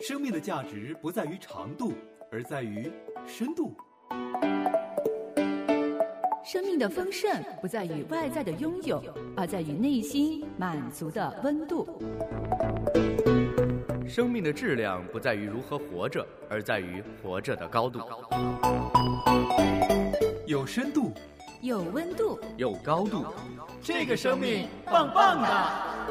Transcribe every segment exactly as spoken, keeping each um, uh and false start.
生命的价值不在于长度，而在于深度。 生命的丰盛不在于外在的拥有，而在于内心满足的温度。 生命的质量不在于如何活着，而在于活着的高度。 有深度， 有温度， 有高度， 这个生命棒棒的。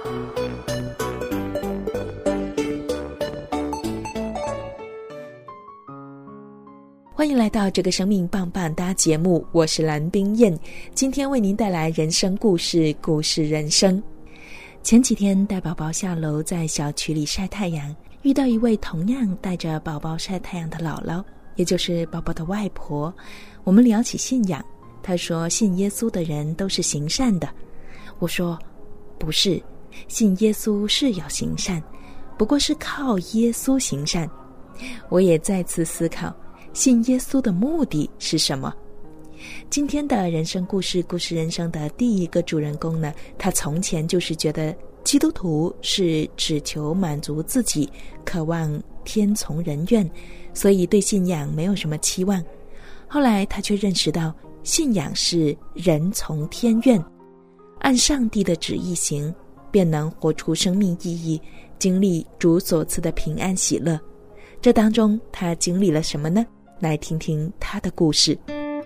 欢迎来到这个生命棒棒哒节目，我是蓝冰燕，今天为您带来人生故事，故事人生。前几天带宝宝下楼，在小区里晒太阳，遇到一位同样带着宝宝晒太阳的姥姥，也就是宝宝的外婆。我们聊起信仰，她说信耶稣的人都是行善的。我说不是，信耶稣是要行善，不过是靠耶稣行善。我也再次思考信耶稣的目的是什么？今天的人生故事，故事人生的第一个主人公呢，他从前就是觉得基督徒是只求满足自己，渴望天从人愿，所以对信仰没有什么期望。后来他却认识到，信仰是人从天愿，按上帝的旨意行，便能活出生命意义，经历主所赐的平安喜乐。这当中他经历了什么呢？来听听他的故事。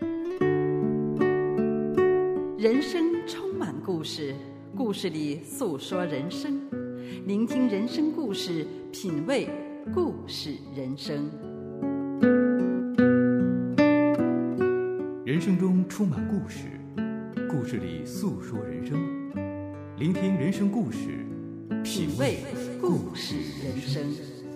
人生充满故事，故事里诉说人生，聆听人生故事，品味故事人生。 人生中充满故事，故事里诉说人生，聆听人生故事，品味故事人生。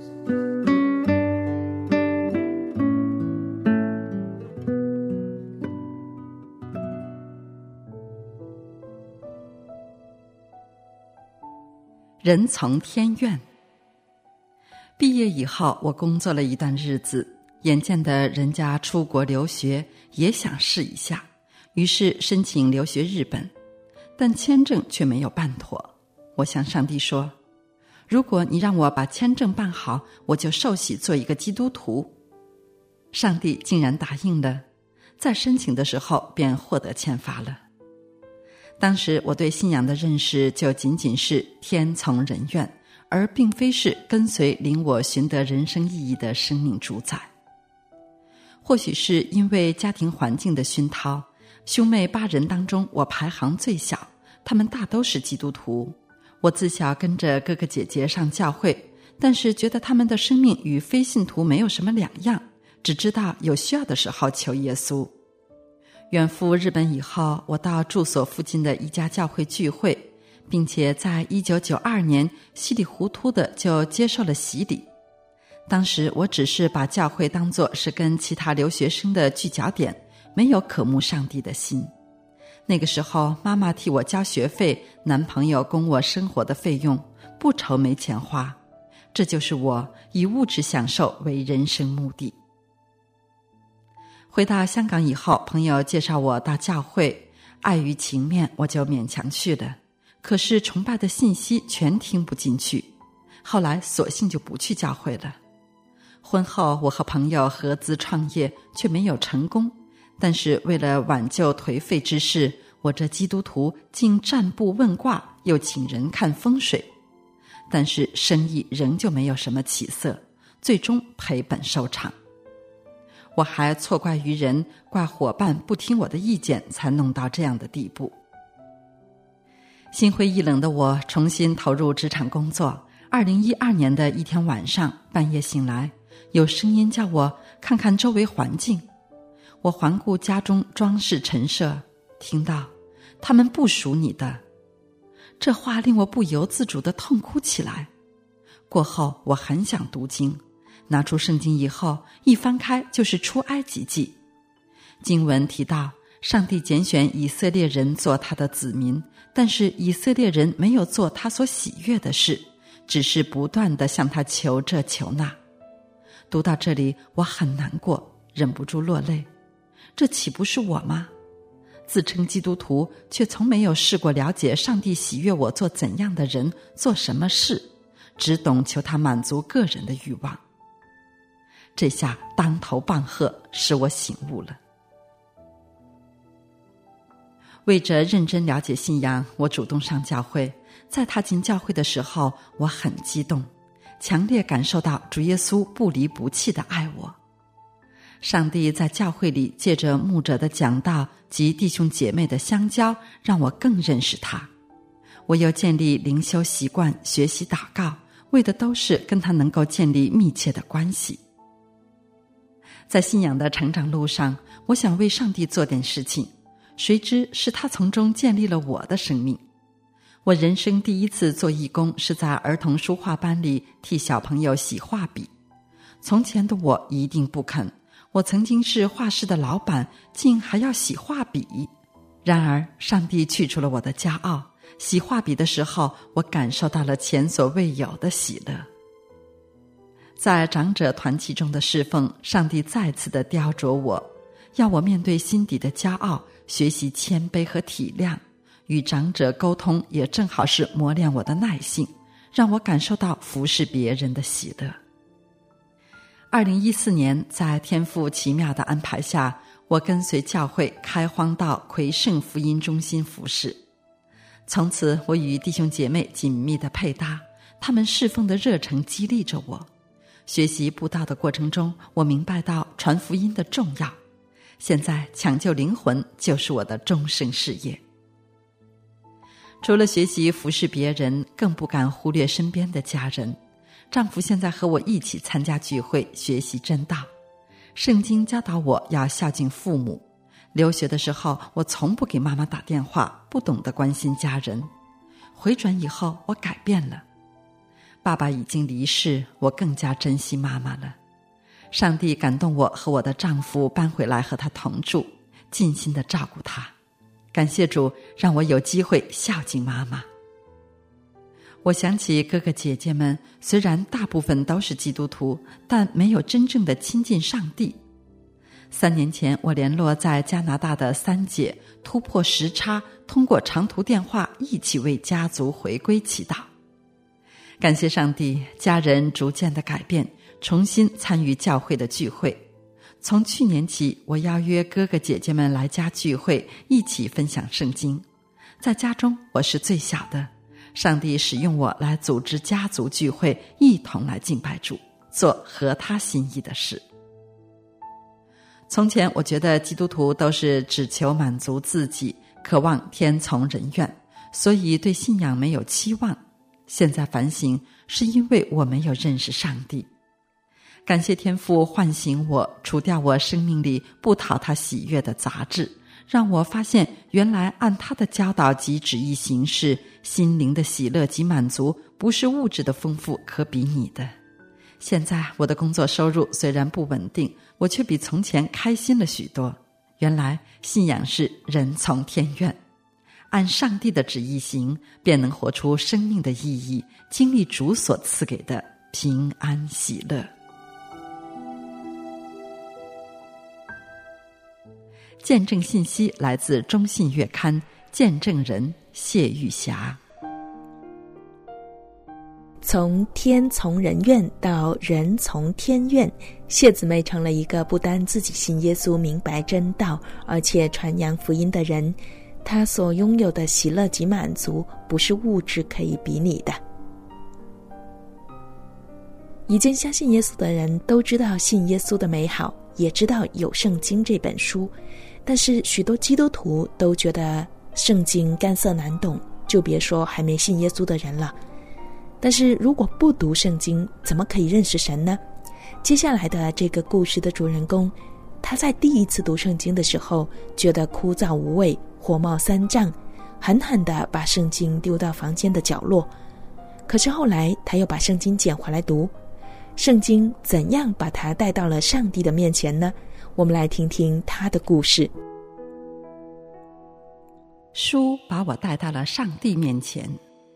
人从天愿。毕业以后，我工作了一段日子，眼见的人家出国留学，也想试一下，于是申请留学日本，但签证却没有办妥。我向上帝说，如果你让我把签证办好，我就受洗做一个基督徒。上帝竟然答应了，在申请的时候便获得签发了。当时我对信仰的认识就仅仅是天从人愿，而并非是跟随领我寻得人生意义的生命主宰。或许是因为家庭环境的熏陶，兄妹八人当中我排行最小，他们大都是基督徒。我自小跟着哥哥姐姐上教会，但是觉得他们的生命与非信徒没有什么两样，只知道有需要的时候求耶稣。远赴日本以后，我到住所附近的一家教会聚会，并且在一九九二年稀里糊涂的就接受了洗礼。当时我只是把教会当作是跟其他留学生的聚脚点，没有渴慕上帝的心。那个时候妈妈替我交学费，男朋友供我生活的费用，不愁没钱花。这就是我以物质享受为人生目的。回到香港以后，朋友介绍我到教会，碍于情面，我就勉强去了。可是崇拜的信息全听不进去，后来索性就不去教会了。婚后我和朋友合资创业，却没有成功。但是为了挽救颓废之势，我这基督徒竟占卜问卦，又请人看风水。但是生意仍旧没有什么起色，最终赔本收场。我还错怪于人，怪伙伴不听我的意见，才弄到这样的地步。心灰意冷的我重新投入职场工作。二零一二年的一天晚上，半夜醒来，有声音叫我看看周围环境。我环顾家中装饰陈设，听到他们不属你的。这话令我不由自主地痛哭起来。过后我很想读经，拿出圣经以后，一翻开就是出埃及记。经文提到，上帝拣选以色列人做他的子民，但是以色列人没有做他所喜悦的事，只是不断地向他求这求那。读到这里，我很难过，忍不住落泪。这岂不是我吗？自称基督徒，却从没有试过了解上帝喜悦我做怎样的人，做什么事，只懂求他满足个人的欲望。 这下当头棒喝，使我醒悟了。为着认真了解信仰，我主动上教会。在踏进教会的时候，我很激动，强烈感受到主耶稣不离不弃地爱我。上帝在教会里借着牧者的讲道及弟兄姐妹的相交，让我更认识他。我又建立灵修习惯，学习祷告，为的都是跟他能够建立密切的关系。在信仰的成长路上，我想为上帝做点事情，谁知是他从中建立了我的生命。我人生第一次做义工是在儿童书画班里替小朋友洗画笔。从前的我一定不肯，我曾经是画室的老板，竟还要洗画笔。然而上帝去除了我的骄傲，洗画笔的时候，我感受到了前所未有的喜乐。在长者团契中的侍奉，上帝再次地雕琢我，要我面对心底的骄傲，学习谦卑和体谅。与长者沟通也正好是磨练我的耐性，让我感受到服侍别人的喜乐。二零一四年，在天父奇妙的安排下，我跟随教会开荒到魁盛福音中心服侍。从此我与弟兄姐妹紧密的配搭，他们侍奉的热诚激励着我。学习布道的过程中，我明白到传福音的重要。现在抢救灵魂就是我的终生事业。除了学习服侍别人，更不敢忽略身边的家人。丈夫现在和我一起参加聚会，学习真道。圣经教导我要孝敬父母。留学的时候，我从不给妈妈打电话，不懂得关心家人。回转以后，我改变了。爸爸已经离世，我更加珍惜妈妈了。上帝感动我和我的丈夫搬回来和他同住，尽心地照顾他。感谢主，让我有机会孝敬妈妈。我想起哥哥姐姐们，虽然大部分都是基督徒，但没有真正的亲近上帝。三年前，我联络在加拿大的三姐，突破时差，通过长途电话一起为家族回归祈祷。感谢上帝，家人逐渐的改变，重新参与教会的聚会。从去年起，我邀约哥哥姐姐们来家聚会，一起分享圣经。在家中，我是最小的，上帝使用我来组织家族聚会，一同来敬拜主，做合他心意的事。从前我觉得基督徒都是只求满足自己，渴望天从人愿，所以对信仰没有期望。现在反省，是因为我没有认识上帝。感谢天父唤醒我，除掉我生命里不讨他喜悦的杂质，让我发现原来按他的教导及旨意行事，心灵的喜乐及满足不是物质的丰富可比拟的。现在我的工作收入虽然不稳定，我却比从前开心了许多。原来信仰是人从天愿，按上帝的旨意行，便能活出生命的意义，经历主所赐给的平安喜乐。见证信息来自中信月刊，见证人谢玉霞。 从天从人愿到人从天愿，谢姊妹成了一个不单自己信耶稣明白真道，而且传扬福音的人。她所拥有的喜乐及满足，不是物质可以比拟的。已经相信耶稣的人都知道信耶稣的美好，也知道有圣经这本书，但是许多基督徒都觉得圣经干涩难懂，就别说还没信耶稣的人了。但是如果不读圣经，怎么可以认识神呢？接下来的这个故事的主人公，他在第一次读圣经的时候，觉得枯燥无味，火冒三丈，狠狠地把圣经丢到房间的角落。可是后来他又把圣经捡回来读。圣经怎样把他带到了上帝的面前呢？我们来听听他的故事。 书把我带到了上帝面前。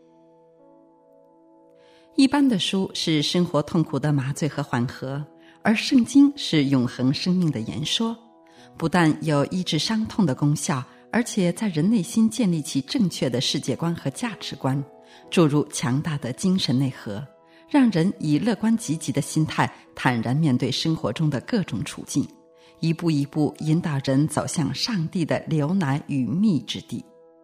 一般的书是生活痛苦的麻醉和缓和，而圣经是永恒生命的言说，不但有医治伤痛的功效，而且在人内心建立起正确的世界观和价值观，注入强大的精神内核， 让人以乐观积极的心态坦然面对生活中的各种处境，一步一步引导人走向上帝的流奶与蜜之地。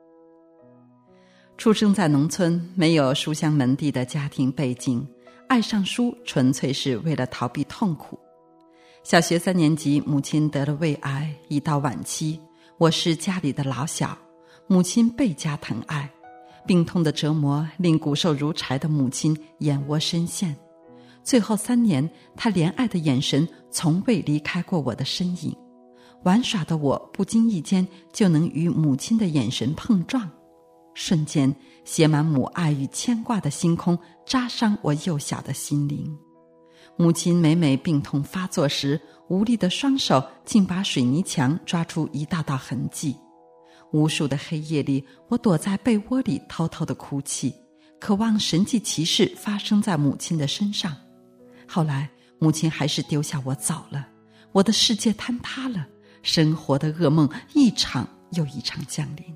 出生在农村，没有书香门第的家庭背景，爱上书纯粹是为了逃避痛苦。小学三年级，母亲得了胃癌，已到晚期，我是家里的老小，母亲倍加疼爱。病痛的折磨令骨瘦如柴的母亲眼窝深陷，最后三年，她怜爱的眼神从未离开过我的身影。玩耍的我不经意间就能与母亲的眼神碰撞，瞬间写满母爱与牵挂的星空扎伤我幼小的心灵。母亲每每病痛发作时，无力的双手竟把水泥墙抓出一道道痕迹。无数的黑夜里，我躲在被窝里偷偷的哭泣，渴望神迹奇事发生在母亲的身上。后来母亲还是丢下我走了，我的世界坍塌了，生活的噩梦一场又一场降临。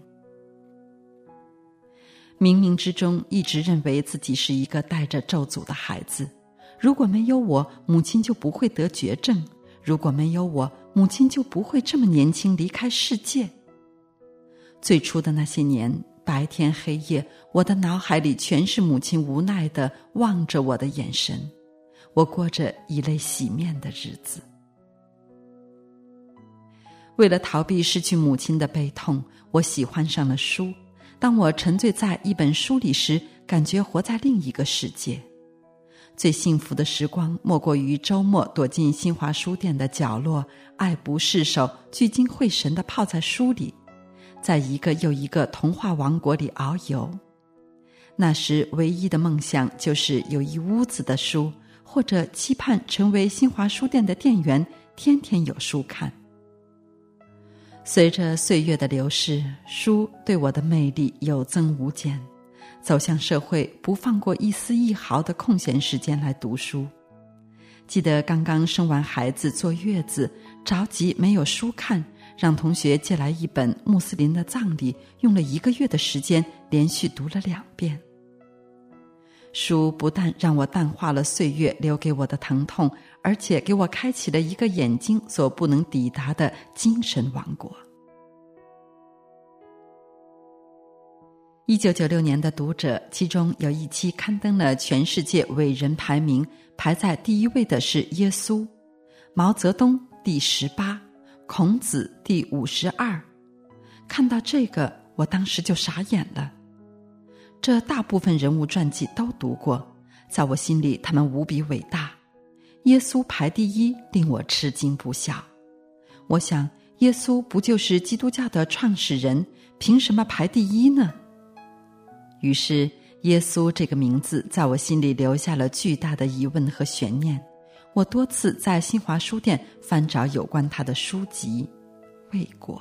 冥冥之中一直认为自己是一个带着咒诅的孩子，如果没有我，母亲就不会得绝症，如果没有我，母亲就不会这么年轻离开世界。最初的那些年，白天黑夜，我的脑海里全是母亲无奈地望着我的眼神，我过着以泪洗面的日子。为了逃避失去母亲的悲痛，我喜欢上了书。当我沉醉在一本书里时，感觉活在另一个世界。最幸福的时光莫过于周末躲进新华书店的角落，爱不释手，聚精会神地泡在书里，在一个又一个童话王国里遨游。那时唯一的梦想就是有一屋子的书，或者期盼成为新华书店的店员，天天有书看。随着岁月的流逝，书对我的魅力有增无减。走向社会，不放过一丝一毫的空闲时间来读书。记得刚刚生完孩子坐月子，着急没有书看，让同学借来一本穆斯林的葬礼，用了一个月的时间连续读了两遍。书不但让我淡化了岁月留给我的疼痛，而且给我开启了一个眼睛所不能抵达的精神王国。一九九六年的《读者》其中有一期刊登了全世界伟人排名，排在第一位的是耶稣，毛泽东第十八，孔子第五十二。看到这个，我当时就傻眼了。这大部分人物传记都读过，在我心里他们无比伟大。耶稣排第一，令我吃惊不小。我想，耶稣不就是基督教的创始人，凭什么排第一呢？于是，耶稣这个名字在我心里留下了巨大的疑问和悬念。我多次在新华书店翻找有关他的书籍，未果。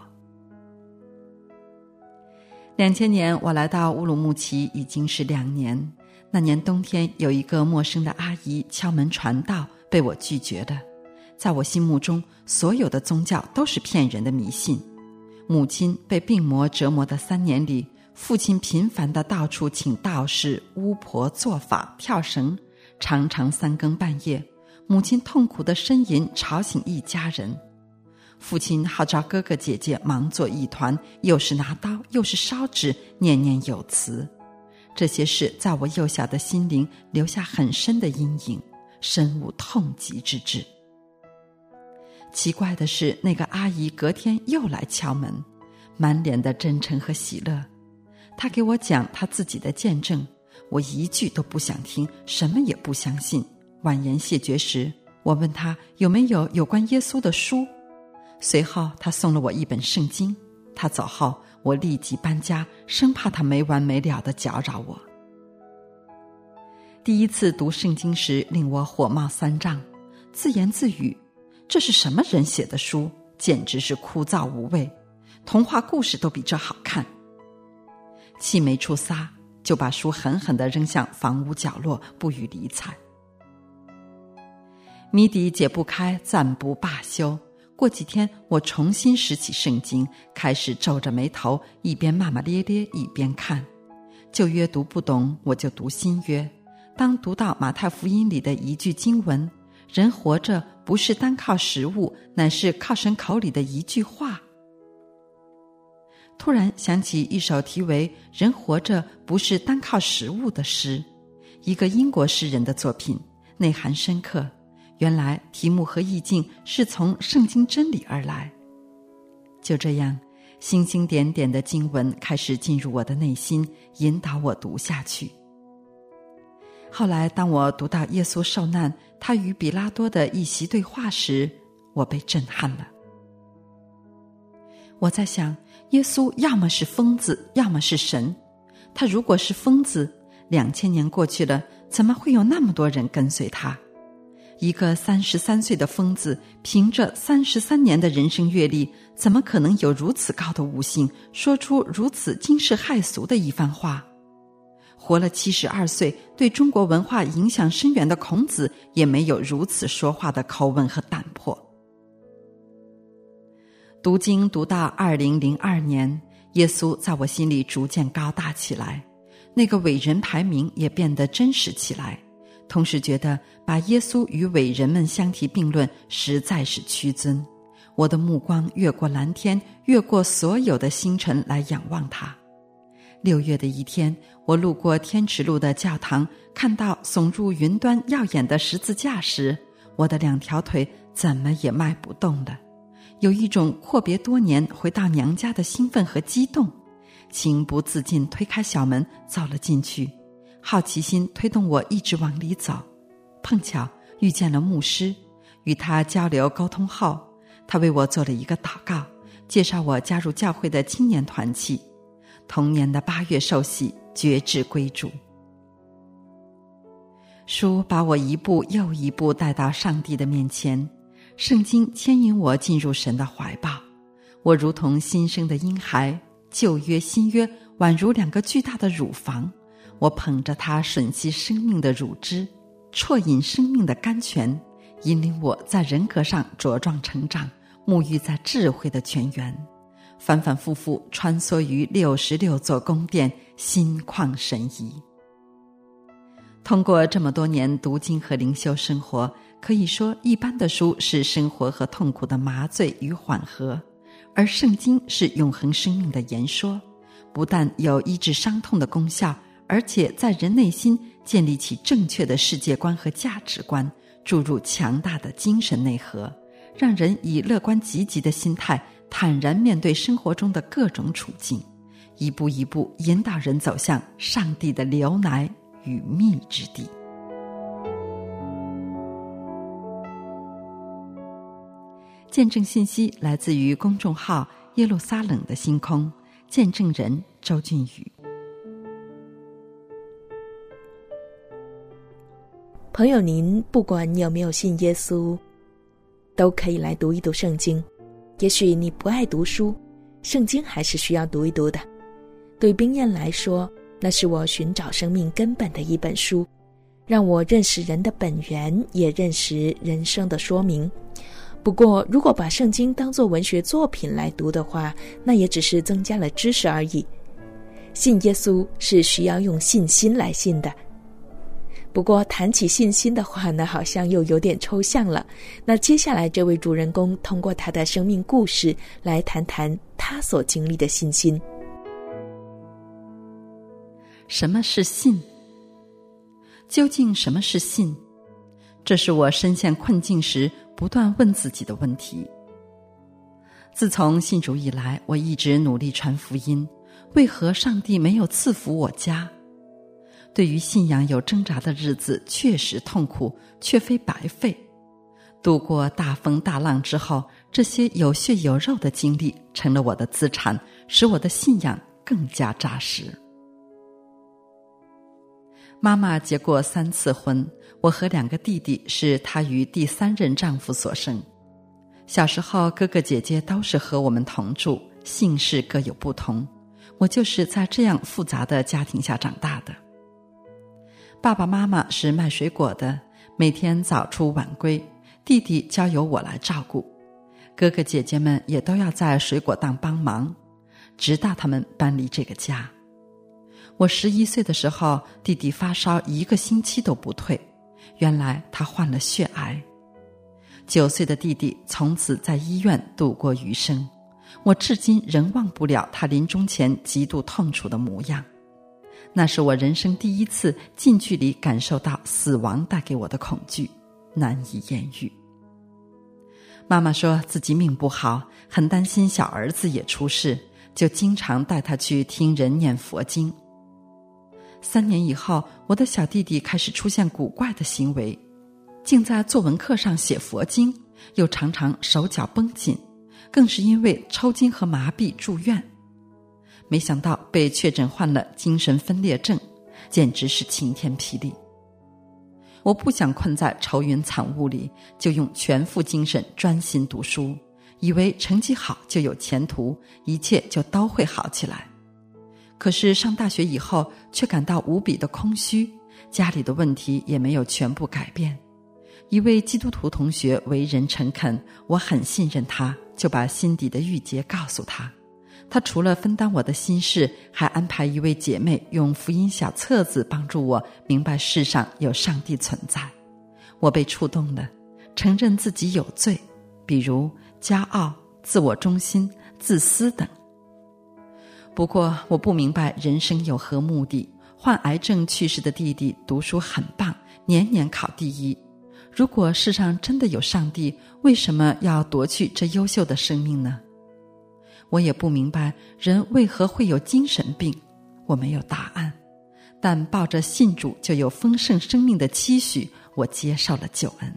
两千年，我来到乌鲁木齐已经是两年。那年冬天，有一个陌生的阿姨敲门传道，被我拒绝了。在我心目中，所有的宗教都是骗人的迷信。母亲被病魔折磨的三年里，父亲频繁地到处请道士、巫婆做法、跳绳，常常三更半夜，母亲痛苦的呻吟吵醒一家人。父亲号召哥哥姐姐忙作一团，又是拿刀又是烧纸，念念有词。这些事在我幼小的心灵留下很深的阴影，深恶痛疾之至。奇怪的是，那个阿姨隔天又来敲门，满脸的真诚和喜乐。她给我讲她自己的见证，我一句都不想听，什么也不相信。婉言谢绝时，我问她有没有有关耶稣的书。随后她送了我一本圣经。她走后，我立即搬家，生怕她没完没了地搅扰我。第一次读圣经时，令我火冒三丈，自言自语，这是什么人写的书，简直是枯燥无味，童话故事都比这好看。气没处撒，就把书狠狠地扔向房屋角落，不予理睬。谜底解不开，暂不罢休。过几天，我重新拾起圣经，开始皱着眉头，一边骂骂咧咧，一边看。旧约读不懂，我就读新约。 当读到马太福音里的一句经文，人活着不是单靠食物，乃是靠神口里的一句话，突然想起一首题为《人活着不是单靠食物》的诗，一个英国诗人的作品，内涵深刻。原来题目和意境是从圣经真理而来。就这样，星星点点的经文开始进入我的内心，引导我读下去。后来当我读到耶稣受难，他与比拉多的一席对话时，我被震撼了。我在想，耶稣要么是疯子，要么是神。他如果是疯子，两千年过去了，怎么会有那么多人跟随他？一个三十三岁的疯子，凭着三十三年的人生阅历，怎么可能有如此高的悟性，说出如此惊世骇俗的一番话？活了七十二岁，对中国文化影响深远的孔子，也没有如此说话的口吻和胆魄。读经读到二零零二年，耶稣在我心里逐渐高大起来，那个伟人排名也变得真实起来。同时觉得把耶稣与伟人们相提并论实在是屈尊，我的目光越过蓝天，越过所有的星辰来仰望他。六月的一天，我路过天池路的教堂，看到耸入云端耀眼的十字架时，我的两条腿怎么也迈不动了，有一种阔别多年回到娘家的兴奋和激动，情不自禁推开小门走了进去。好奇心推动我一直往里走，碰巧遇见了牧师，与他交流沟通后，他为我做了一个祷告，介绍我加入教会的青年团契。同年的八月受洗，决志归主。书把我一步又一步带到上帝的面前，圣经牵引我进入神的怀抱。我如同新生的婴孩，旧约新约宛如两个巨大的乳房，我捧着它吮吸生命的乳汁，啜饮生命的甘泉，引领我在人格上茁壮成长，沐浴在智慧的泉源，反反复复穿梭于六十六座宫殿，心旷神怡。通过这么多年读经和灵修生活，可以说一般的书是生活和痛苦的麻醉与缓和，而圣经是永恒生命的言说，不但有医治伤痛的功效，而且在人内心建立起正确的世界观和价值观，注入强大的精神内核，让人以乐观积极的心态坦然面对生活中的各种处境，一步一步引导人走向上帝的流奶与蜜之地。见证信息来自于公众号耶路撒冷的星空，见证人周俊宇。 朋友，您不管有没有信耶稣，都可以来读一读圣经。也许你不爱读书，圣经还是需要读一读的。对冰燕来说，那是我寻找生命根本的一本书，让我认识人的本源，也认识人生的说明。不过如果把圣经当作文学作品来读的话，那也只是增加了知识而已。信耶稣是需要用信心来信的。不过谈起信心的话呢，好像又有点抽象了。那接下来这位主人公通过他的生命故事来谈谈他所经历的信心。 什么是信？究竟什么是信？这是我深陷困境时不断问自己的问题。自从信主以来，我一直努力传福音，为何上帝没有赐福我家？对于信仰有挣扎的日子确实痛苦，却非白费。度过大风大浪之后，这些有血有肉的经历成了我的资产，使我的信仰更加扎实。妈妈结过三次婚，我和两个弟弟是她与第三任丈夫所生。小时候哥哥姐姐都是和我们同住，姓氏各有不同，我就是在这样复杂的家庭下长大的。爸爸妈妈是卖水果的，每天早出晚归，弟弟交由我来照顾，哥哥姐姐们也都要在水果档帮忙，直到他们搬离这个家。 我十一岁的时候，弟弟发烧一个星期都不退，原来他患了血癌。九岁的弟弟从此在医院度过余生，我至今仍忘不了他临终前极度痛楚的模样。那是我人生第一次近距离感受到死亡带给我的恐惧，难以言喻。妈妈说自己命不好，很担心小儿子也出事，就经常带他去听人念佛经。三年以后，我的小弟弟开始出现古怪的行为，竟在作文课上写佛经，又常常手脚绷紧，更是因为抽筋和麻痹住院。没想到被确诊患了精神分裂症，简直是晴天霹雳。我不想困在愁云惨雾里，就用全副精神专心读书，以为成绩好就有前途，一切就都会好起来。可是上大学以后，却感到无比的空虚，家里的问题也没有全部改变。一位基督徒同学为人诚恳，我很信任他，就把心底的郁结告诉他。他除了分担我的心事，还安排一位姐妹用福音小册子帮助我明白世上有上帝存在。我被触动了，承认自己有罪，比如骄傲、自我中心、自私等。不过我不明白人生有何目的。患癌症去世的弟弟读书很棒，年年考第一。如果世上真的有上帝，为什么要夺去这优秀的生命呢？我也不明白人为何会有精神病，我没有答案。但抱着信主就有丰盛生命的期许，我接受了救恩。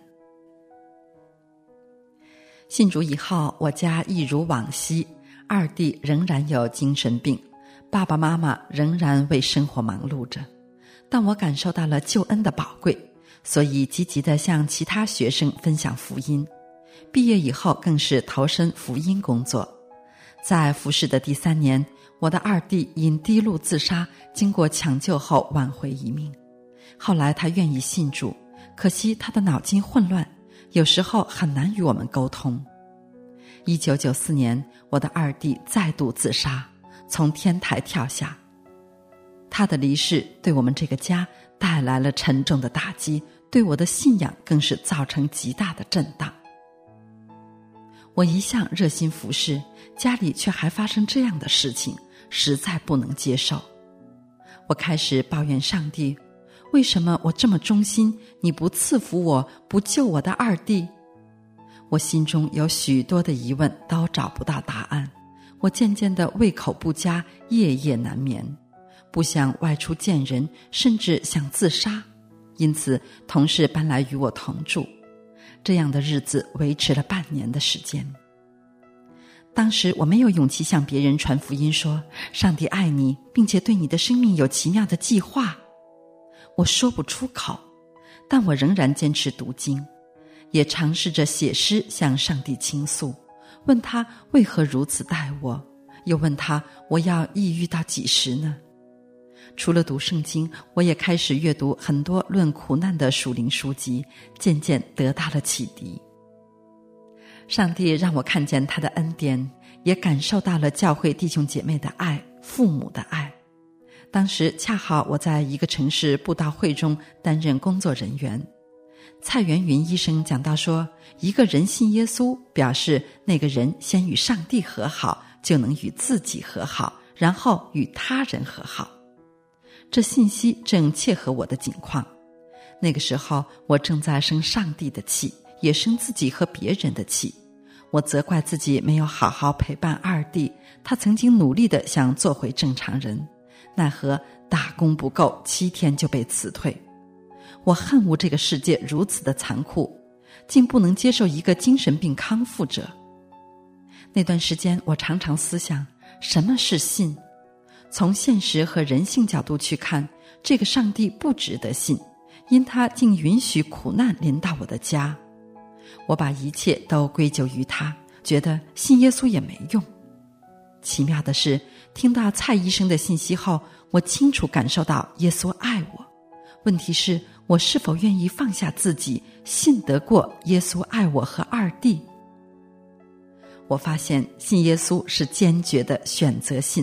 信主以后，我家一如往昔，二弟仍然有精神病，爸爸妈妈仍然为生活忙碌着。但我感受到了救恩的宝贵，所以积极地向其他学生分享福音。毕业以后更是投身福音工作。在服侍的第三年，我的二弟因低路自杀，经过抢救后挽回一命。后来他愿意信主，可惜他的脑筋混乱，有时候很难与我们沟通。一九九四年，我的二弟再度自杀，从天台跳下。他的离世对我们这个家带来了沉重的打击，对我的信仰更是造成极大的震荡。我一向热心服侍，家里却还发生这样的事情，实在不能接受。我开始抱怨上帝，为什么我这么忠心，你不赐福我，不救我的二弟？我心中有许多的疑问，都找不到答案。我渐渐的胃口不佳，夜夜难眠，不想外出见人，甚至想自杀。因此同事搬来与我同住，这样的日子维持了半年的时间。当时我没有勇气向别人传福音说上帝爱你，并且对你的生命有奇妙的计划。我说不出口，但我仍然坚持读经，也尝试着写诗向上帝倾诉，问他为何如此待我，又问他我要抑郁到几时呢？除了读圣经，我也开始阅读很多论苦难的属灵书籍，渐渐得到了启迪。上帝让我看见他的恩典，也感受到了教会弟兄姐妹的爱，父母的爱。当时恰好我在一个城市布道会中担任工作人员，蔡元云医生讲到说，一个人信耶稣，表示那个人先与上帝和好，就能与自己和好，然后与他人和好。这信息正切合我的境况。那个时候我正在生上帝的气，也生自己和别人的气。我责怪自己没有好好陪伴二弟，他曾经努力地想做回正常人，奈何打工不够，七天就被辞退。我恨恶这个世界如此的残酷，竟不能接受一个精神病康复者。那段时间我常常思想，什么是信？从现实和人性角度去看，这个上帝不值得信，因他竟允许苦难临到我的家。我把一切都归咎于他，觉得信耶稣也没用。奇妙的是，听到蔡医生的信息后，我清楚感受到耶稣爱我。问题是，我是否愿意放下自己，信得过耶稣爱我和二弟？我发现信耶稣是坚决的选择信，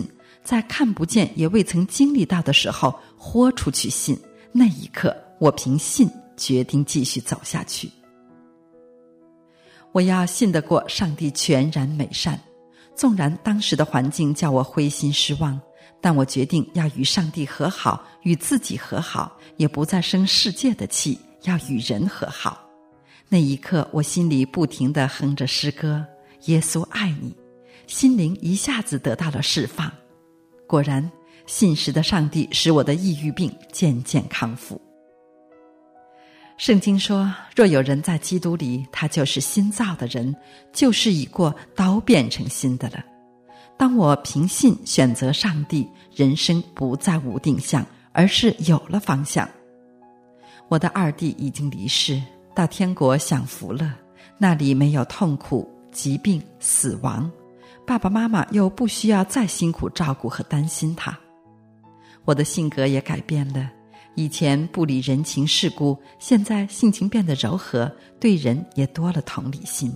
在看不见也未曾经历到的时候豁出去信，那一刻我凭信决定继续走下去。我要信得过上帝全然美善，纵然当时的环境叫我灰心失望，但我决定要与上帝和好，与自己和好，也不再生世界的气，要与人和好。那一刻我心里不停地哼着诗歌，耶稣爱你，心灵一下子得到了释放。果然，信实的上帝使我的抑郁病渐渐康复。圣经说，若有人在基督里，他就是新造的人，旧事已过，都变成新的了。当我凭信选择上帝，人生不再无定向，而是有了方向。我的二弟已经离世，到天国享福了，那里没有痛苦、疾病、死亡，爸爸妈妈又不需要再辛苦照顾和担心他。我的性格也改变了，以前不理人情世故，现在性情变得柔和，对人也多了同理心。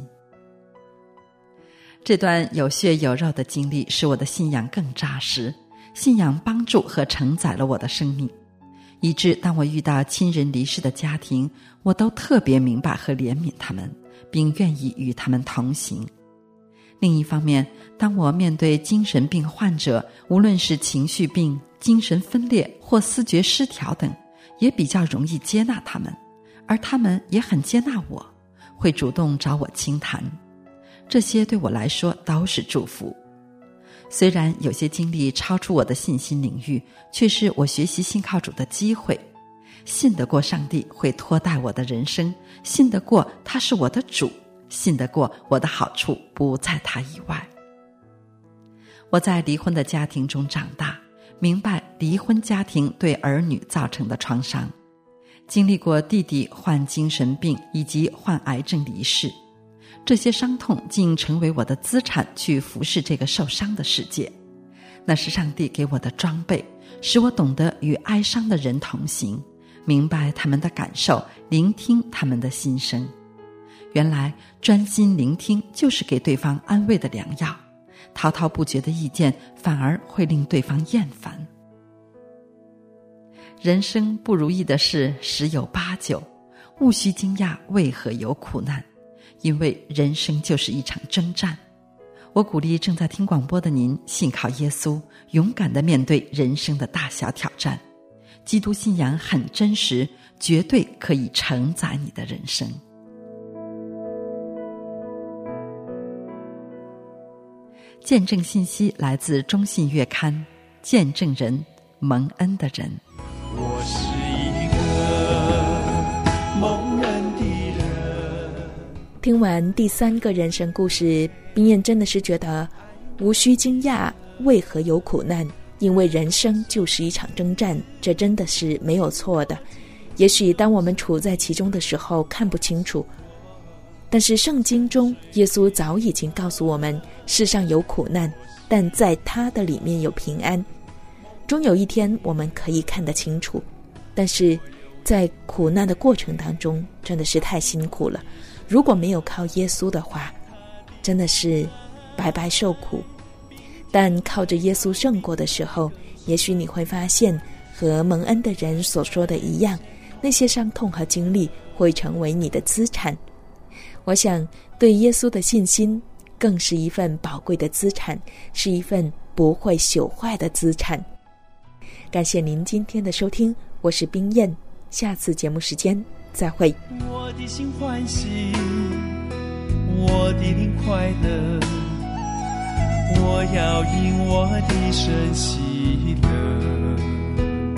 这段有血有肉的经历使我的信仰更扎实，信仰帮助和承载了我的生命，以致当我遇到亲人离世的家庭，我都特别明白和怜悯他们，并愿意与他们同行。另一方面，当我面对精神病患者，无论是情绪病、精神分裂或思觉失调等，也比较容易接纳他们，而他们也很接纳我，会主动找我倾谈。这些对我来说都是祝福。虽然有些经历超出我的信心领域，却是我学习信靠主的机会。信得过上帝会托带我的人生，信得过他是我的主，信得过我的好处不在他以外。我在离婚的家庭中长大，明白离婚家庭对儿女造成的创伤，经历过弟弟患精神病以及患癌症离世，这些伤痛竟成为我的资产，去服侍这个受伤的世界。那是上帝给我的装备，使我懂得与哀伤的人同行，明白他们的感受，聆听他们的心声。原来专心聆听就是给对方安慰的良药，滔滔不绝的意见反而会令对方厌烦。人生不如意的事十有八九，勿需惊讶为何有苦难，因为人生就是一场征战。我鼓励正在听广播的您，信靠耶稣，勇敢地面对人生的大小挑战。基督信仰很真实，绝对可以承载你的人生。见证信息来自中信月刊，见证人蒙恩的人。 我是一个蒙恩的人。 听完第三个人生故事，冰燕真的是觉得无需惊讶为何有苦难，因为人生就是一场征战，这真的是没有错的。也许当我们处在其中的时候看不清楚，但是圣经中耶稣早已经告诉我们，世上有苦难，但在他的里面有平安。终有一天我们可以看得清楚，但是在苦难的过程当中真的是太辛苦了，如果没有靠耶稣的话，真的是白白受苦。但靠着耶稣胜过的时候，也许你会发现和蒙恩的人所说的一样，那些伤痛和经历会成为你的资产。我想对耶稣的信心更是一份宝贵的资产，是一份不会朽坏的资产。感谢您今天的收听，我是冰燕，下次节目时间再会。 我的心欢喜，我的灵快乐，我要因我的神喜乐，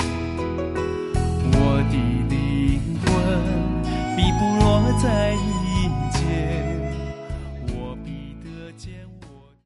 我的灵魂必不落在一